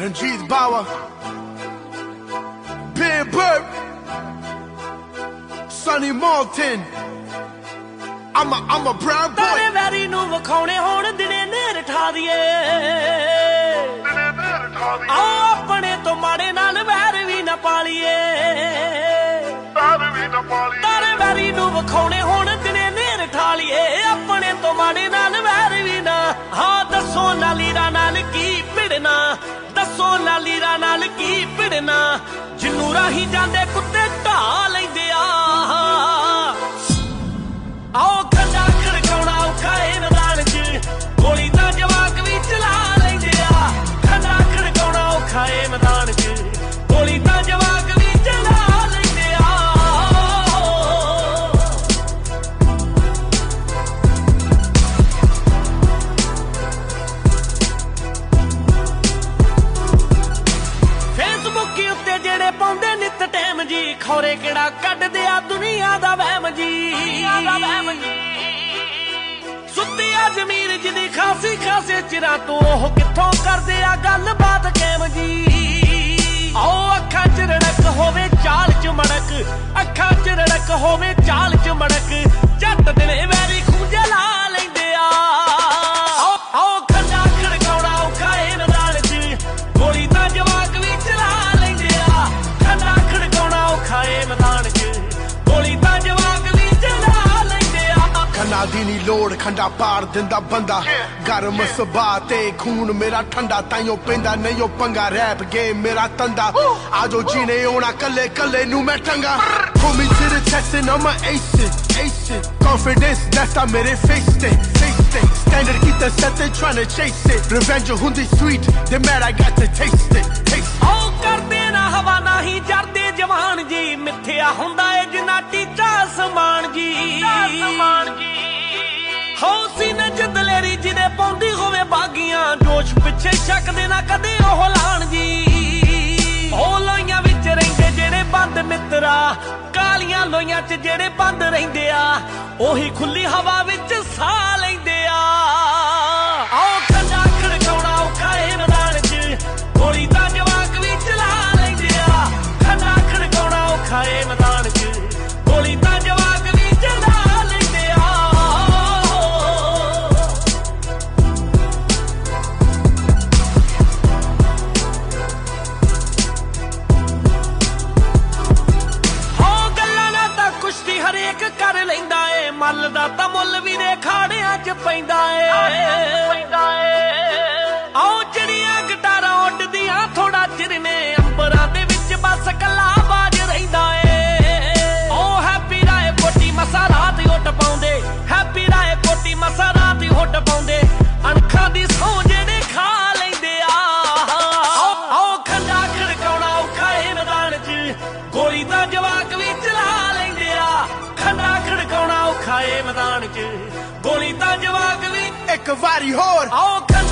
Ranjit Bawa, Ben Burke, Sonny Malton. I'm a brown boy. ਤਾਰੇ ਵੈਰੀ ਨੂੰ ਵਿਖਾਉਣੇ ਹੋਣ ਦਿਨੇ ਨੇਰ ਠਾ ਦੀਏ ਆਪਣੇ ਤੋਂ ਮਾੜੇ ਨਾਲ ਵੈਰ ਵੀ ਨਾ ਪਾਲੀਏ ਤਾਰੇ ਵੈਰੀ ਨੂੰ ਵਿਖਾਉਣੇ ਹੋਣ ਦਿਨੇ ਨੇਰ ਠਾ ਲੀਏ ਆਪਣੇ ਤੋਂ ਮਾੜੇ ਨਾਲ ਵੈਰ ਵੀ ਨਾ ਹਾਂ ਦੱਸੋ ਨਾ ਲੀਰਾ ਨਾਲ ਕੀ ਭਿੜਨਾ ਦੱਸੋ ਨਾ ਲੀਰਾ ਨਾਲ ਕੀ ਭਿੜਨਾ ਜਿੰਨੂੰ ਰਾਹੀਂ ਜਾਂਦੇ ਕੁੱਤੇ ਢਾ ਲੈਂਦੇ ਆ ਆਓ ਖੰਡਾ ਖੜਕਾਉਣਾ ਔਖਾ ਏ ਮੈਦਾਨ 'ਚ ਗੋਲੀ ਤਾਂ ਜਵਾਕ ਵੀ ਚਲਾ ਲੈਂਦੇ ਆ ਖੰਡਾ ਖੜਕਾਉਣਾ ਔਖਾ ਏ ਮੈਦਾਨ 'ਚ ਗੋਲੀ ਤਾਂ ਜਵਾਕ ਵੀ ਚਲਾ ਲੈਂਦੇ ਆ ਫੇਸਬੁੱਕ ਉੱਤੇ ਜਿਹੜੇ ਪਾਉਂਦੇ ਨਿੱਤ ਟਾਈਮ ਜੀ ਖੌਰੇ ਕਿਹੜਾ ਕੱਢਦੇ ਆ ਦੁਨੀਆ ਦਾ ਵਹਿਮ ਜੀ ਸੁੱਤੀ ਆ ਜ਼ਮੀਰ ਜਿਹਦੀ ਖਾਸੀ ਖਾਸੇ ਚਿਰਾਂ ਤੋਂ ਉਹ ਕਿੱਥੋਂ ਕਰਦੇ ਆ ਗੱਲਬਾਤ ਕੈਮ ਜੀ ਆਓ ਅੱਖਾਂ 'ਚ ਰੜਕ ਹੋਵੇ ਚਾਲ 'ਚ ਮੜਕ ਅੱਖਾਂ 'ਚ ਰੜਕ ਹੋਵੇ ਚਾਲ 'ਚ ਮੜਕ ਜੱਟ ਦਿਨੇ ਵੈਰੀ ਖੂੰਜੇ ਲਾ ਲੈਂਦੇ ਆ ਆਓ ਖੰਡਾ ਖੜਕਾਉਣਾ ਔਖਾ ਏ ਮੈਦਾਨ 'ਚ ਗੋਲੀ ਤਾਂ ਜਵਾਕ ਵੀ ਚਲਾ ਲੈਂਦੇ ਆ ਖੰਡਾ ਖੜਕਾਉਣਾ ਔਖਾ ਏ ਮੈਦਾਨ 'ਚ ਗੋਲੀ ਤਾਂ ਜਵਾਕ ਵੀ ਚਲਾ ਲੈਂਦੇ ਆ ਖੰਡਾ ਦੀ ਨੀ ਲੋੜ ਖੰਡਾ ਪਾੜ ਦਿੰਦਾ ਬੰਦਾ ਗਰਮ ਸੁਭਾਅ ਤੇ ਖੂਨ ਮੇਰਾ ਠੰਡਾ ਤਾਈਓ ਪੈਂਦਾ ਨਹੀਂ ਉਹ ਪੰਗਾ ਰੈਪ ਗੇਮ ਮੇਰਾ ਤੰਦਾ ਆਜੋ ਜੀਨੇ ਆਉਣਾ ਕੱਲੇ ਕੱਲੇ ਨੂੰ ਮੈਂ ਟੰਗਾ Pull me to the chest and I'ma ace it Confidence that's ਆ ਮੇਰੇ face ਤੇ Standard ਕੀਤਾ set they tryna chase it Revenge ਹੁੰਦੀ sweet they mad I got to taste it ਆਓ ਕਰਦੇ ਨਾ ਹਵਾ ਨਹੀਂ ਜਰਦੇ ਜਵਾਨ ਜੀ ਮਿੱਥਿਆ ਹੁੰਦਾ ਏ ਜਿੰਨਾ ਟੀਚਾ ਸਮਾਨ ਜੀ ਹੌਸੀ ਨੇ ਦਲੇਰੀ ਜਿਹਦੇ ਪਾਉਂਦੀ ਹੋਵੇ ਬਾਗੀਆਂ ਜੋਸ਼ ਪਿੱਛੇ ਛੱਕਦੇ ਨਾ ਕਦੇ ਉਹ ਲਾਣ ਜੀ ਉਹ ਲੋਈਆਂ ਵਿੱਚ ਰਹਿੰਦੇ ਜਿਹੜੇ ਬੰਦ ਮਿੱਤਰਾ ਕਾਲੀਆਂ ਲੋਈਆਂ 'ਚ ਜਿਹੜੇ ਬੰਦ ਰਹਿੰਦੇ ਆ ਉਹੀ ਖੁੱਲੀ ਹਵਾ ਵਿੱਚ ਸਾਹ ਲੈਂਦੇ ਆ ਆਓ ਖੰਡਾ ਖੜਕਾਉਣਾ ਔਖਾ ਏ ਮੈਦਾਨ 'ਚ ਗੋਲੀ ਤਾਂ ਜਵਾਕ ਵੀ ਚਲਾ ਲੈਂਦੇ ਆ ਖੰਡਾ ਖੜਕਾਉਣਾ ਔਖਾ ਏ ਮੈਦਾਨ 'ਚ ਗੋਲੀ ਤਾਂ ਜਵਾਕ ਵੀ ਚਲਾ ਲੈਂਦੇ ਆ ਕੁਸ਼ਤੀ ਹਰੇਕ ਕਰ ਲੈਂਦਾ ਏ ਮੱਲ ਦਾ ਤਾਂ ਮੁੱਲ ਵੀ ਦੇ ਖਾੜਿਆਂ 'ਚ ਪੈਂਦਾ ਏ ਆਓ ਚਿੜੀਆਂ ਗਟਾਰਾਂ ਉੱਡਦੀਆਂ ਥੋੜਾ ਚਿਰ ਨੇ ਅੰਬਰਾਂ ਦੇ ਵਿੱਚ ਬਸ ਕੱਲਾ ਬਾਜ ਰਹਿੰਦਾ ਏ ਓ ਹੈਪੀ ਰਾਏ ਕੋਟੀ ਮਸਾ ਰਾਤ ਉੱਡ ਪਾਉਂਦੇ ਹੈਪੀ ਰਾਏ ਕੋਟੀ ਮਸਾ ਰਾਤ ਉੱਡ ਪਾਉਂਦੇ ਅਣਖਾਂ ਦੀ ਸੌਂ ਜਿਹੜੇ ਖਾ ਲੈਂਦੇ ਆ ਆਓ ਖੰਡਾ ਖੜਕਾਉਣਾ ਔਖਾ ਏ ਮੈਦਾਨ 'ਚ ਗੋਲੀ ਤਾਂ ਜਵਾਕ ਵੀ ਚਲਾ ਖੰਡਾ ਖੜਕਾਉਣਾ ਔਖਾ ਏ ਮੈਦਾਨ 'ਚ ਗੋਲੀ ਤਾਂ ਜਵਾਕ ਵੀ ਇੱਕ ਵਾਰੀ ਹੋਰ ਆਓ